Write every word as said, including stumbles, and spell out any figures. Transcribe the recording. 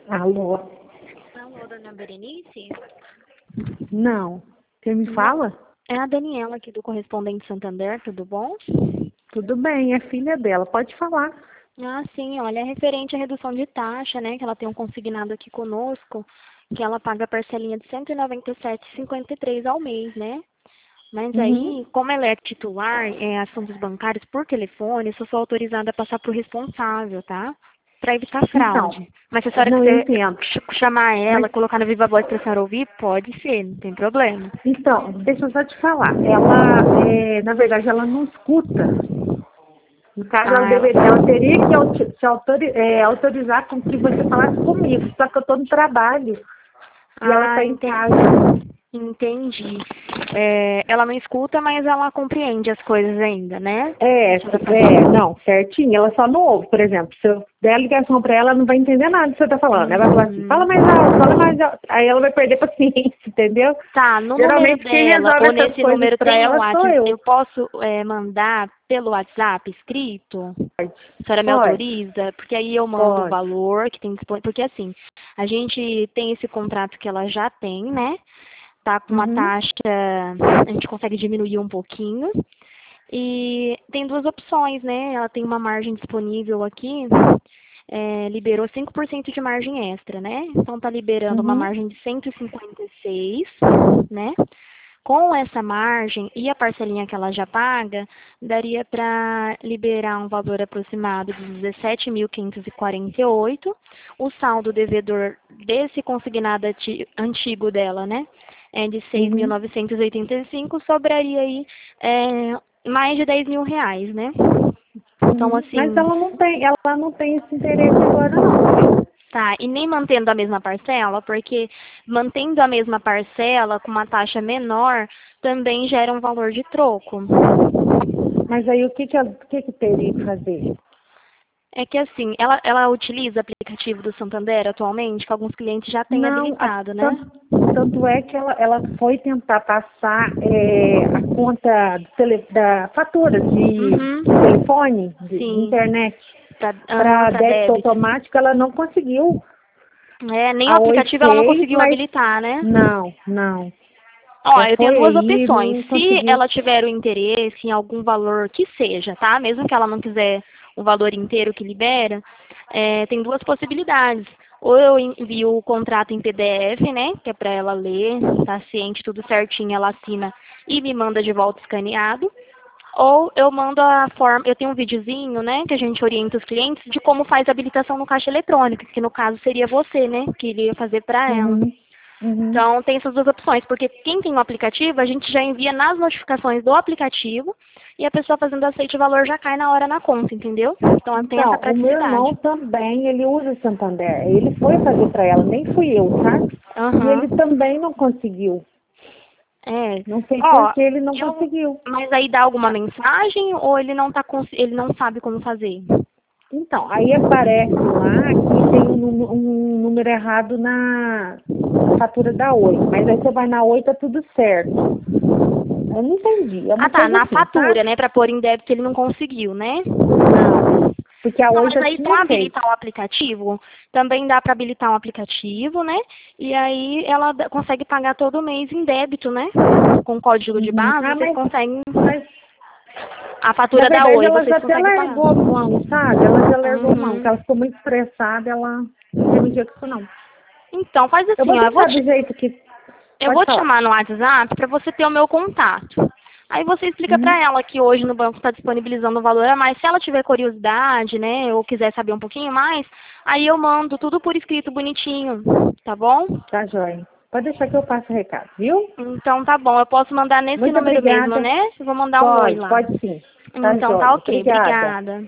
Alô? Alô, dona Berenice? Não. Quem me fala? É a Daniela aqui do Correspondente Santander, tudo bom? Tudo bem, é filha dela. Pode falar. Ah, sim, olha, é referente à redução de taxa, né, que ela tem um consignado aqui conosco, que ela paga a parcelinha de cento e noventa e sete reais e cinquenta e três centavos ao mês, né? Mas Uhum. aí, como ela é titular em assuntos bancários por telefone, eu só sou autorizada a passar para o responsável, tá? Para evitar Então, fraude. Mas se a senhora não, eu quiser entendo. ch- chamar Mas, ela, colocar no Viva Voz para a senhora ouvir, pode ser, não tem problema. então, deixa eu só te falar. Ela, é, na verdade, ela não escuta. No caso, ela, Ah, ela... deveria, ela teria que auti- te autori- é, autorizar com que você falasse comigo. Só que eu estou no trabalho e ela Ah, está em entendi. casa. Entendi. É, ela não escuta, mas ela compreende as coisas ainda, né? É, A senhora é, faz- não, certinho. Ela só não ouve, por exemplo. Se eu der a ligação pra ela, ela não vai entender nada do que você tá falando. Ela vai falar assim, fala Uhum. mais alto, fala mais alto. Aí ela vai perder paciência, entendeu? Tá, no número Geralmente quem dela resolve ou essas nesse coisas número pra tem um ela sou WhatsApp, eu. eu posso é, mandar pelo WhatsApp escrito? Pode, A senhora me pode, autoriza? Porque aí eu mando o pode. valor que tem disponível. Porque assim, a gente tem esse contrato que ela já tem, né? Tá com uma Uhum, taxa, a gente consegue diminuir um pouquinho. E tem duas opções, né? Ela tem uma margem disponível aqui, é, liberou cinco por cento de margem extra, né? Então tá liberando uma uhum, margem de cento e cinquenta e seis, né? Com essa margem e a parcelinha que ela já paga, daria para liberar um valor aproximado de dezessete mil quinhentos e quarenta e oito. O saldo devedor desse consignado ati- antigo dela, né, é de seis mil uhum, novecentos e oitenta e cinco, sobraria aí é, mais de dez mil reais, né? Então, uhum. Mas assim, ela não tem, ela não tem esse interesse agora não, viu? tá, e nem mantendo a mesma parcela, porque mantendo a mesma parcela com uma taxa menor também gera um valor de troco. Mas aí o que que, ela, o que que teria que fazer? É que assim, ela, ela utiliza o aplicativo do Santander atualmente, que alguns clientes já têm Não, a- habilitado, né? tanto, tanto é que ela, ela foi tentar passar é, a conta do tele, da fatura de Uhum. telefone, de, de Sim. internet, Pra, aham, para pra débito débito. automático, ela não conseguiu. É, nem o A Oi aplicativo ela não fez, conseguiu mas habilitar, né? não, não. Ó, Já eu tenho foi duas aí, opções. não Se conseguiu. ela tiver o interesse em algum valor que seja, tá? Mesmo que ela não quiser o valor inteiro que libera, é, tem duas possibilidades. Ou eu envio o contrato em P D F, né? Que é para ela ler, tá ciente, tudo certinho, ela assina e me manda de volta escaneado. Ou eu mando a forma, eu tenho um videozinho, né, que a gente orienta os clientes de como faz a habilitação no caixa eletrônico, que no caso seria você, né, que iria fazer para ela. Uhum, uhum. Então, tem essas duas opções, porque quem tem o aplicativo, a gente já envia nas notificações do aplicativo e a pessoa fazendo aceite o valor já cai na hora na conta, entendeu? Então, ela tem essa Então, o meu irmão praticidade. também, ele usa o Santander. Ele foi fazer para ela, nem fui eu, sabe? E ele Aham. também não conseguiu. É. Não sei por Ó, que ele não eu... conseguiu. Mas aí dá alguma mensagem ou ele não tá cons... ele não sabe como fazer? Então, aí aparece lá que tem um, número- um número errado na, na fatura da Oi. Mas aí você vai na Oi, tá tudo certo. Eu não entendi. É Ah, uma tá, coisa na assim, fatura, sabe? né, para pôr em débito ele não conseguiu, né? Não. Porque a Não, Oi mas já aí tinha para feito. habilitar um aplicativo, também dá para habilitar um aplicativo, né? E aí ela dá- consegue pagar todo mês em débito, né? Com código de Uhum. barra, Ah, vocês mas, conseguem mas a na fatura da verdade Oi, ela já vocês até conseguem pagar. largou a mão, sabe? Ela já largou a mão, porque Uhum. ela ficou muito estressada, ela não tem muito jeito com isso não. Então, faz Eu assim, vou ó, eu vou deixar te, do jeito que. eu Pode vou te falar. chamar no WhatsApp para você ter o meu contato. Aí você explica Uhum. para ela que hoje no banco está disponibilizando um valor a mais. Se ela tiver curiosidade, né, ou quiser saber um pouquinho mais, aí eu mando tudo por escrito bonitinho, tá bom? Tá, joia. Pode deixar que eu passo o recado, viu? Então tá bom, eu posso mandar nesse Muito número mesmo, obrigada. né? Eu vou mandar um oi Pode, lá. pode sim. Tá, Então tá joia. ok, Obrigada. obrigada.